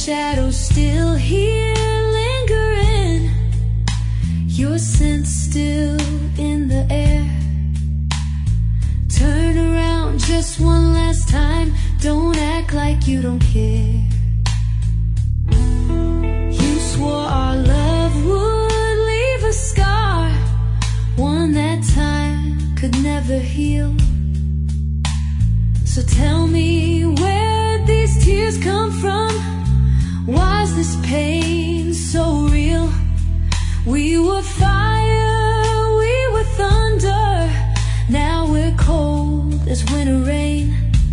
shadows still here lingering, your scent still in the air. Turn around just one last time, don't act like you don't care. You swore our love would leave a scar, one that time could never heal. So tell me where these tears come from, why's this pain so real? We were fire, we were thunder, now we're cold as winter rain.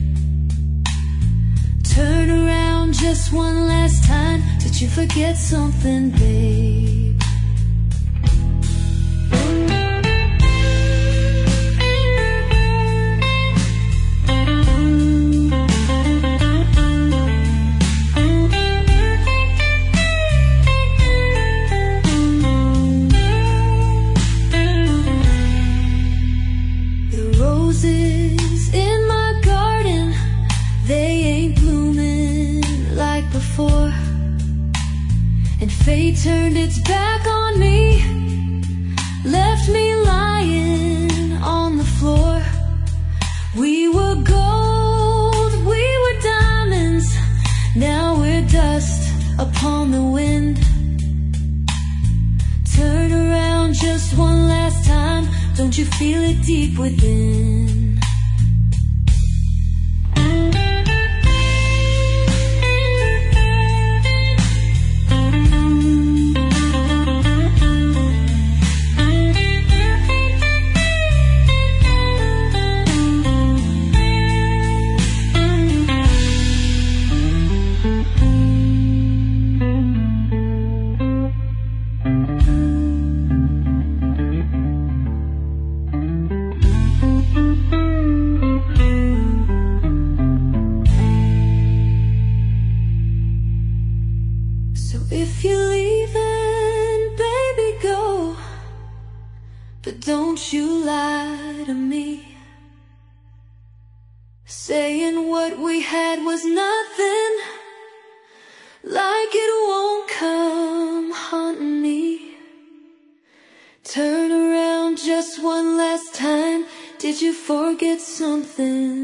Turn around just one last time, did you forget something, babe? In my garden, they ain't blooming like before, and fate turned its back on me, left me lying on the floor. We were gold, we were diamonds, now we're dust upon the wind. Turn around just one last time, don't you feel it deep within? So if you're leaving, baby, go, but don't you lie to me, saying what we had was nothing, like it won't come haunting me. Turn around just one last time, did you forget something?